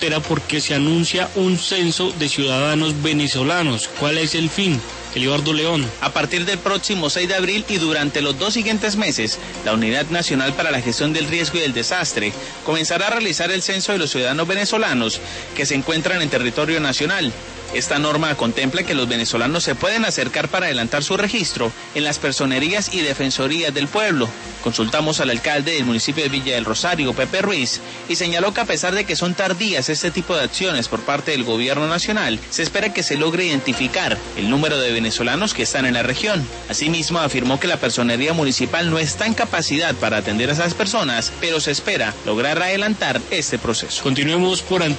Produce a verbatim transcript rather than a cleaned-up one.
porque se anuncia un censo de ciudadanos venezolanos. ¿Cuál es el fin? Elibardo León. A partir del próximo seis de abril y durante los dos siguientes meses, la Unidad Nacional para la Gestión del Riesgo y del Desastre comenzará a realizar el censo de los ciudadanos venezolanos que se encuentran en territorio nacional. Esta norma contempla que los venezolanos se pueden acercar para adelantar su registro en las personerías y defensorías del pueblo. Consultamos al alcalde del municipio de Villa del Rosario, Pepe Ruiz, y señaló que a pesar de que son tardías este tipo de acciones por parte del gobierno nacional, se espera que se logre identificar el número de venezolanos que están en la región. Asimismo, afirmó que la personería municipal no está en capacidad para atender a esas personas, pero se espera lograr adelantar este proceso. Continuemos por